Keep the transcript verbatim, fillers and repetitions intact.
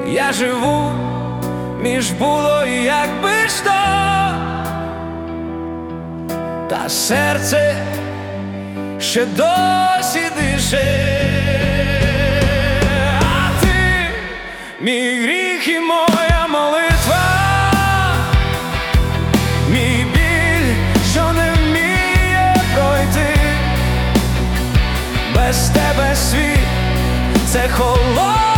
Я живу між було і якби що, та серце ще досі дише. А ти мій гріх і моя молитва, мій біль, що не вміє пройти. Без тебе світ — це холод.